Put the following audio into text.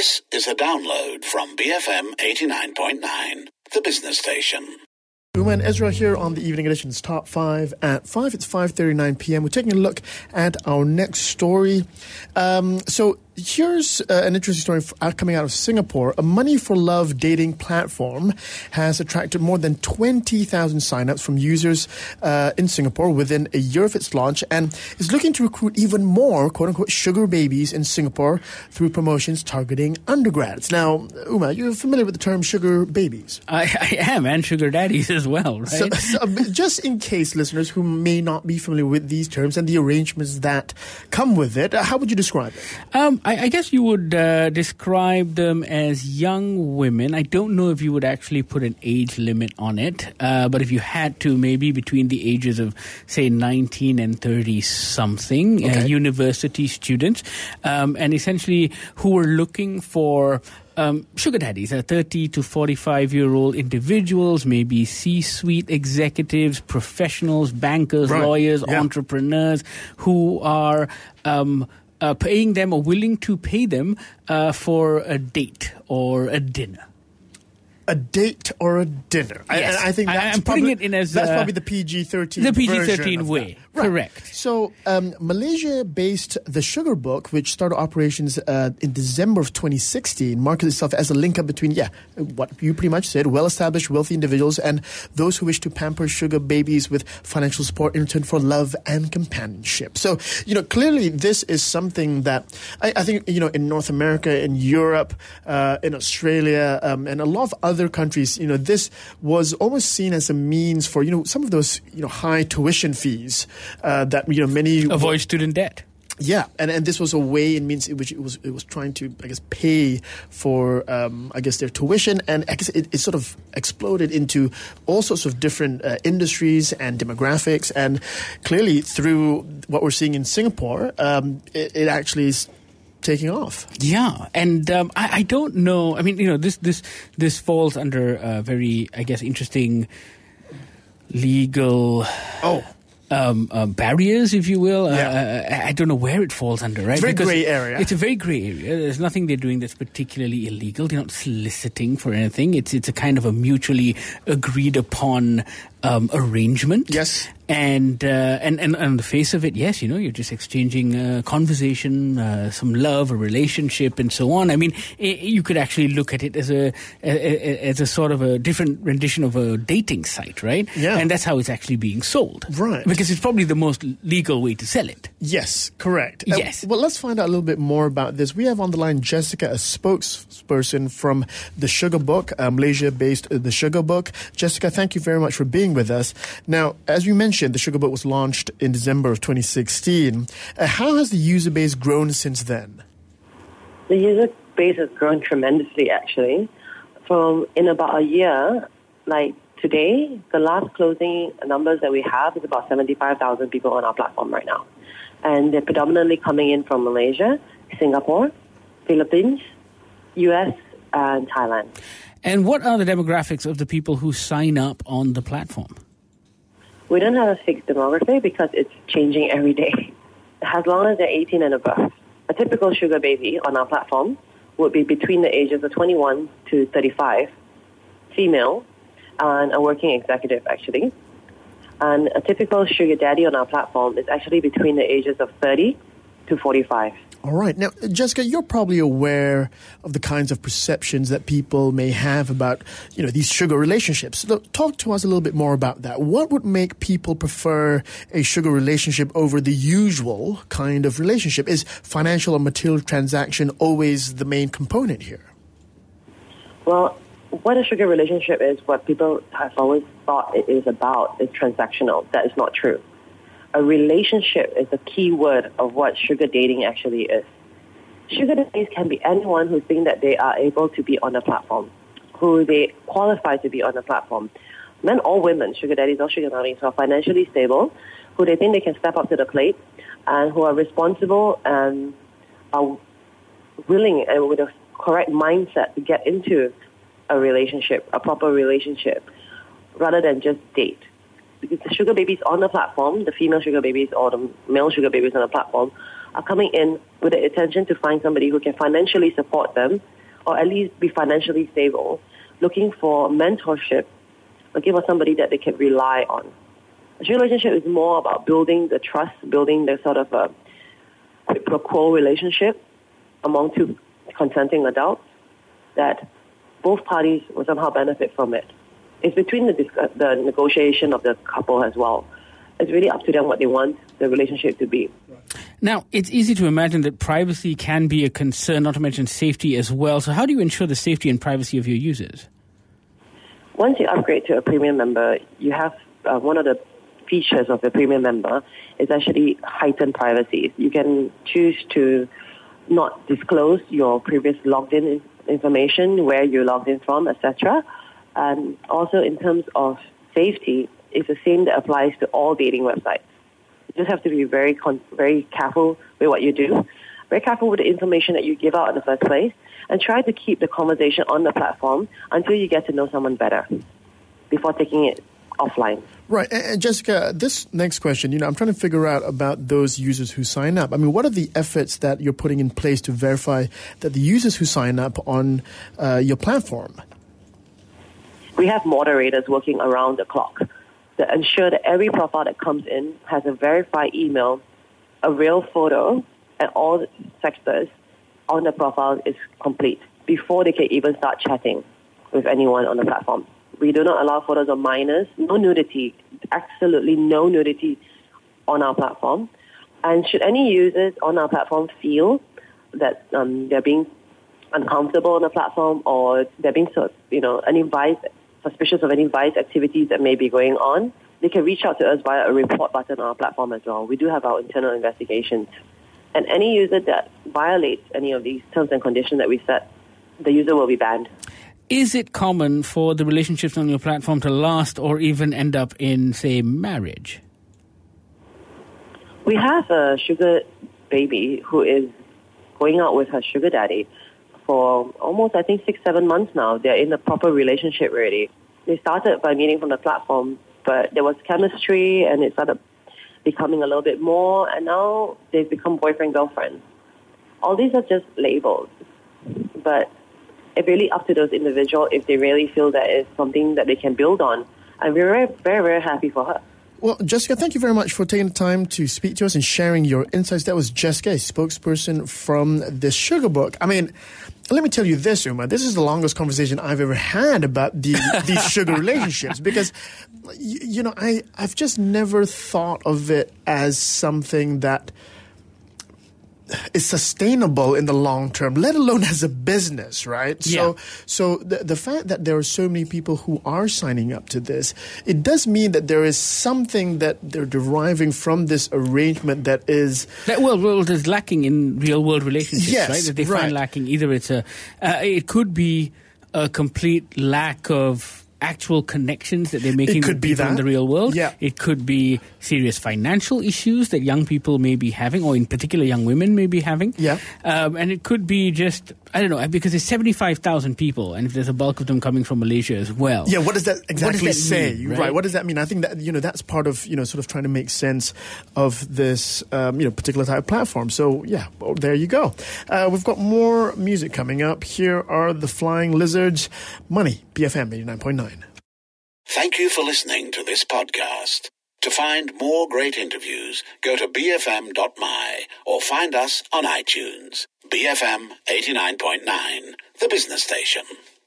This is a download from BFM 89.9, the business station. Uma and Ezra here on the Evening Edition's Top 5 at 5. It's 5:39 p.m. We're taking a look at our next story. So here's an interesting story coming out of Singapore. A Money for Love dating platform has attracted more than 20,000 signups from users in Singapore within a year of its launch, and is looking to recruit even more quote-unquote sugar babies in Singapore through promotions targeting undergrads. Now, Uma, you're familiar with the term sugar babies? I am, and sugar daddies as well, right? So just in case listeners who may not be familiar with these terms and the arrangements that come with it, how would you describe it? I guess you would describe them as young women. I don't know if you would actually put an age limit on it, but if you had to, maybe between the ages of, say, 19 and 30-something, Okay. University students, and essentially who were looking for sugar daddies, 30 to 45-year-old individuals, maybe C-suite executives, professionals, bankers, Right. lawyers, Yeah. entrepreneurs who are paying them or willing to pay them for a date or a dinner. A date or a dinner? Yes. I think that's I'm putting it in as that's probably the PG-13 the version PG-13 of way. that. Right. Correct. So Malaysia-based The Sugar Book, which started operations in December of 2016, markets itself as a link-up between, what you pretty much said, well-established, wealthy individuals and those who wish to pamper sugar babies with financial support in return for love and companionship. So, clearly this is something that I think, in North America, in Europe, in Australia, and a lot of other countries, this was almost seen as a means for, some of those, high tuition fees that, many... Avoid student debt. Yeah, and this was a way in which it was trying to, pay for, their tuition, and I guess it sort of exploded into all sorts of different industries and demographics, and clearly through what we're seeing in Singapore, it actually is taking off. Yeah, and I don't know. I mean, this falls under very, interesting legal barriers, if you will. I don't know where it falls under, right? It's a very grey area. It's a very grey area. There's nothing they're doing that's particularly illegal. They're not soliciting for anything. It's a kind of a mutually agreed upon arrangement. Yes. And on the face of it, yes, you're just exchanging conversation, some love, a relationship, and so on. I mean, you could actually look at it as a sort of a different rendition of a dating site, right? Yeah. And that's how it's actually being sold. Right. Because it's probably the most legal way to sell it. Yes, correct. Yes. Well, let's find out a little bit more about this. We have on the line Jessica, a spokesperson from The Sugar Book, Malaysia-based The Sugar Book. Jessica, thank you very much for being with us. Now, as you mentioned, The Sugar Book was launched in December of 2016. How has the user base grown since then? The user base has grown tremendously, actually. In about a year, like today, the last closing numbers that we have is about 75,000 people on our platform right now. And they're predominantly coming in from Malaysia, Singapore, Philippines, US, and Thailand. And what are the demographics of the people who sign up on the platform? We don't have a fixed demography because it's changing every day. As long as they're 18 and above. A typical sugar baby on our platform would be between the ages of 21 to 35, female, and a working executive, actually. And a typical sugar daddy on our platform is actually between the ages of 30 to 45. All right. Now, Jessica, you're probably aware of the kinds of perceptions that people may have about, these sugar relationships. So talk to us a little bit more about that. What would make people prefer a sugar relationship over the usual kind of relationship? Is financial or material transaction always the main component here? Well, what a sugar relationship is, what people have always thought it is about, is transactional. That is not true. A relationship is the key word of what sugar dating actually is. Sugar daddies can be anyone who thinks that they are able to be on the platform, who they qualify to be on the platform. Men or women, sugar daddies or sugar mummies, who are financially stable, who they think they can step up to the plate, and who are responsible and are willing and with a correct mindset to get into a relationship, a proper relationship, rather than just date. Because the sugar babies on the platform, the female sugar babies or the male sugar babies on the platform, are coming in with the intention to find somebody who can financially support them or at least be financially stable, looking for mentorship, looking for somebody that they can rely on. A sugar relationship is more about building the trust, building the sort of a quid pro quo relationship among two consenting adults that both parties will somehow benefit from it. It's between the negotiation of the couple as well. It's really up to them what they want the relationship to be. Now, it's easy to imagine that privacy can be a concern, not to mention safety as well. So how do you ensure the safety and privacy of your users? Once you upgrade to a premium member, you have one of the features of a premium member is actually heightened privacy. You can choose to not disclose your previous logged in information, where you logged in from, etc. And also in terms of safety, it's the same that applies to all dating websites. You just have to be very careful with what you do, very careful with the information that you give out in the first place, and try to keep the conversation on the platform until you get to know someone better before taking it offline. Right. And Jessica, this next question, I'm trying to figure out about those users who sign up. I mean, what are the efforts that you're putting in place to verify that the users who sign up on your platform? We have moderators working around the clock to ensure that every profile that comes in has a verified email, a real photo, and all the sectors on the profile is complete before they can even start chatting with anyone on the platform. We do not allow photos of minors, no nudity, absolutely no nudity on our platform. And should any users on our platform feel that they're being uncomfortable on the platform or they're being suspicious of any vice activities that may be going on, they can reach out to us via a report button on our platform as well. We do have our internal investigations. And any user that violates any of these terms and conditions that we set, the user will be banned. Is it common for the relationships on your platform to last or even end up in, say, marriage? We have a sugar baby who is going out with her sugar daddy for almost, 6-7 months now. They're in a proper relationship already. They started by meeting from the platform, but there was chemistry and it started becoming a little bit more, and now they've become boyfriend-girlfriend. All these are just labels, but it's really up to those individuals if they really feel that it's something that they can build on. And we're very, very, very happy for her. Well, Jessica, thank you very much for taking the time to speak to us and sharing your insights. That was Jessica, a spokesperson from the Sugar Book. I mean, let me tell you this, Uma. This is the longest conversation I've ever had about these sugar relationships because, I've just never thought of it as something that is sustainable in the long term, let alone as a business, right? Yeah. So the fact that there are so many people who are signing up to this, it does mean that there is something that they're deriving from this arrangement that is... That world is lacking in real-world relationships, yes, right? That they find lacking. Either it's it could be a complete lack of actual connections that they're making with people in the real world. Yeah. It could be serious financial issues that young people may be having, or in particular young women may be having. Yeah. And it could be just, I don't know, because there's 75,000 people, and if there's a bulk of them coming from Malaysia as well. Yeah, what does that exactly say? Mean, right? What does that mean? I think that, that's part of, sort of trying to make sense of this, particular type of platform. So, yeah, well, there you go. We've got more music coming up. Here are the Flying Lizards. Money, BFM 89.9. Thank you for listening to this podcast. To find more great interviews, go to bfm.my or find us on iTunes. BFM 89.9, the business station.